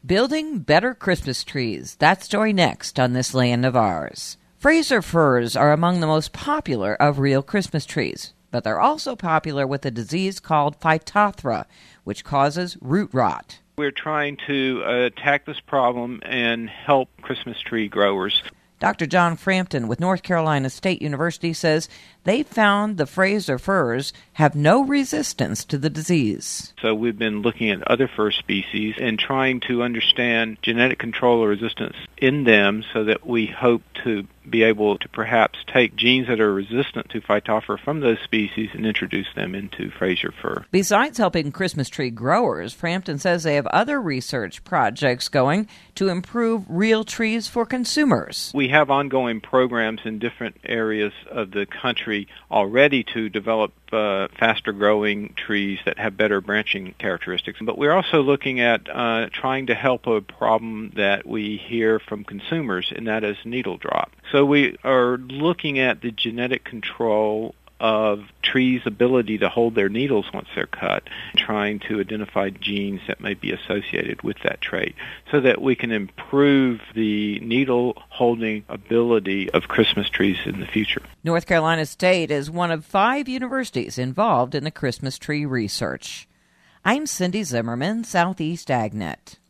Building better Christmas trees. That story next on This Land of Ours. Fraser firs are among the most popular of real Christmas trees, but they're also popular with a disease called Phytophthora, which causes root rot. We're trying to attack this problem and help Christmas tree growers. Dr. John Frampton with North Carolina State University says they found the Fraser firs have no resistance to the disease. So we've been looking at other fir species and trying to understand genetic control or resistance in them so that we hope to be able to perhaps take genes that are resistant to Phytophthora from those species and introduce them into Fraser fir. Besides helping Christmas tree growers, Frampton says they have other research projects going to improve real trees for consumers. We have ongoing programs in different areas of the country already to develop faster growing trees that have better branching characteristics. But we're also looking at trying to help a problem that we hear from consumers, and that is needle drop. So we are looking at the genetic control of trees' ability to hold their needles once they're cut, trying to identify genes that may be associated with that trait so that we can improve the needle-holding ability of Christmas trees in the future. North Carolina State is one of 5 universities involved in the Christmas tree research. I'm Cindy Zimmerman, Southeast AgNet.